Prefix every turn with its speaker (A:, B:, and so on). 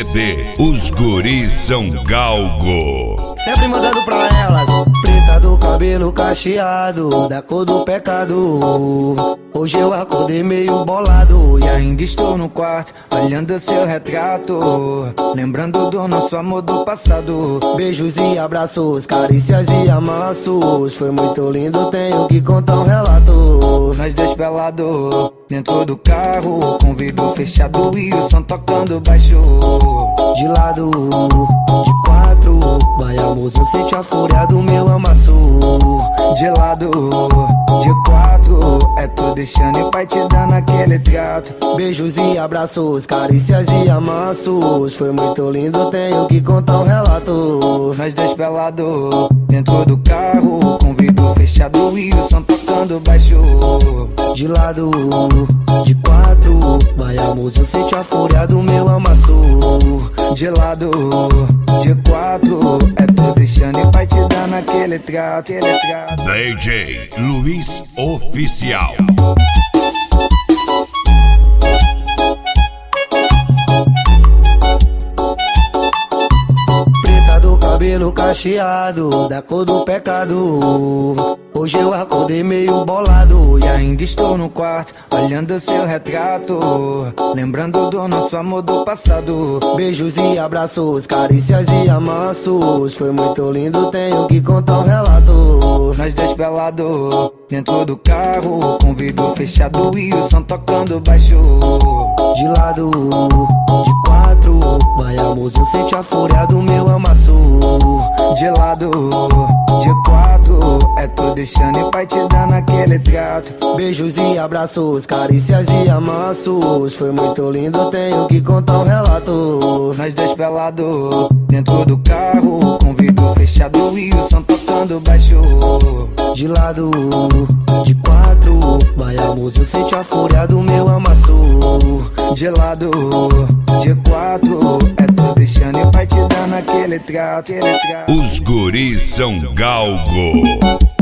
A: CD, os guris são galgo.
B: Sempre mandando pra elas. Preta do cabelo cacheado, da cor do pecado. Hoje eu acordei meio bolado e ainda estou no quarto, olhando seu retrato, lembrando do nosso amor do passado. Beijos e abraços, carícias e amassos. Foi muito lindo, tenho que contar um relato. Nós dois pelados, dentro do carro, com vidro fechado e o som tocando baixo. De lado, de quatro, vai amor, eu sente a fúria do meu amasso. De lado, de quatro, é tu deixando e pai te dando aquele trato. Beijos e abraços, carícias e amassos. Foi muito lindo, tenho que contar um relato. Nós dois pelados, dentro do carro, com vidro fechado e o som tocando baixo. De lado, de quatro, vai amor, eu sente a fúria do meu amasso. De lado, de quatro, é tu deixando e pai te dando aquele trato,
A: DJ Luiz Oficial.
B: Preta do cabelo cacheado, da cor do pecado. Hoje eu acordei meio bolado e ainda estou no quarto, olhando seu retrato, lembrando do nosso amor do passado. Beijos e abraços, carícias e amassos. Foi muito lindo, tenho que contar um relato. Nós dois pelados, dentro do carro, com vidro fechado e o som tocando baixo. De lado, de quatro, vai amor, eu sente a fúria do meu amasso. De lado, de quatro, é tu deixando e pai te dando aquele trato. Beijos e abraços, carícias e amassos. Foi muito lindo, tenho que contar um relato. Nós dois pelados, dentro do carro, com vidro fechado e o som tocando baixo. De lado, de quatro, vai amor, eu sente a fúria do meu amasso. De lado, de quatro, é tu deixando e pai te dando aquele trato.
A: Os guris são galgo.